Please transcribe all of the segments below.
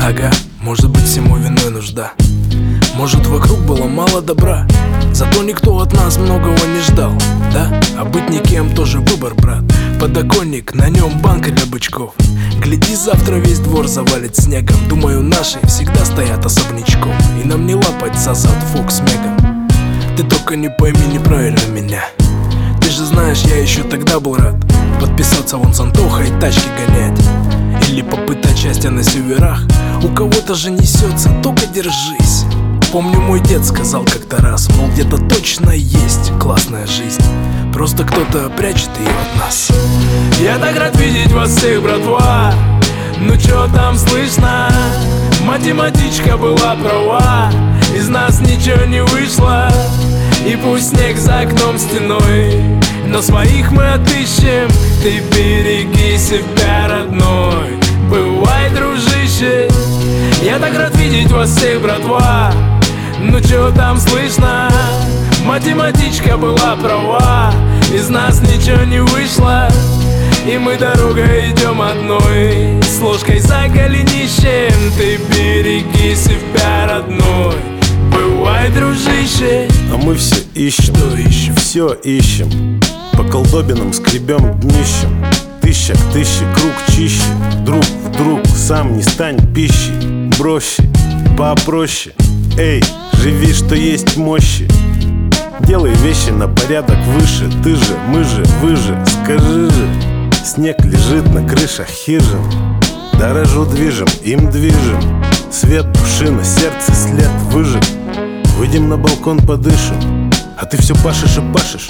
Ага, может быть, всему виной нужда. Может, вокруг было мало добра, зато никто от нас многого не ждал, да? А быть никем тоже выбор, брат. Подоконник, на нем банка для бычков. Гляди, завтра весь двор завалит снегом. Думаю, наши всегда стоят особнячком, и нам не лапать за зад Фокс Меган. Ты только не пойми неправильно меня. Ты же знаешь, я еще тогда был рад подписаться вон с Антохой и тачки гонять, или попытать счастья на северах. У кого-то же несется, только держись. Помню, мой дед сказал как-то раз, мол, где-то точно есть классная жизнь, просто кто-то прячет ее от нас. Я так рад видеть вас всех, братва. Ну чё там слышно? Математичка была права, из нас ничего не вышло. И пусть снег за окном стеной, но своих мы отыщем. Ты береги себя, родной. Бывай, дружище. Я так рад видеть вас всех, братва. Ну чё там слышно? Математичка была права, из нас ничего не вышло. И мы дорогой идем одной, с ложкой за голенищем. Ты береги себя, родной. Бывай, дружище. А мы все ищем, что ищем? Все ищем, по колдобинам скребем днищем. Тысяча к тысяче, круг чище. Друг в друг, сам не стань пищей. Проще, попроще. Эй, живи, что есть мощи. Делай вещи на порядок выше. Ты же, мы же, вы же, скажи же. Снег лежит на крышах хижин. Дорожу движем, им движем. Свет, пушина, сердце, след выжег. Выйдем на балкон, подышим. А ты все пашешь и пашешь.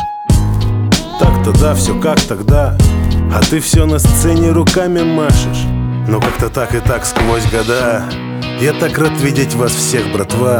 Так-то да, все как тогда. А ты все на сцене руками машешь. Но как-то так и так сквозь года. Я так рад видеть вас всех, братва.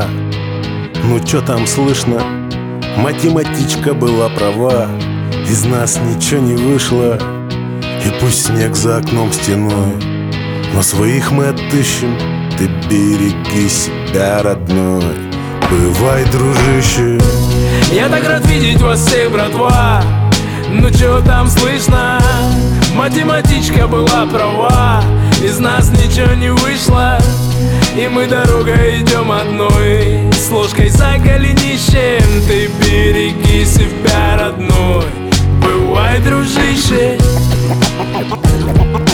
Ну чё там слышно? Математичка была права, из нас ничего не вышло. И пусть снег за окном стеной, но своих мы отыщем. Ты береги себя, родной. Бывай, дружище. Я так рад видеть вас всех, братва. Ну чё там слышно? Математичка была права, из нас ничего не вышло. И мы дорогой идем одной, с ложкой за голенищем. Ты береги себя, родной. Бывай, дружище.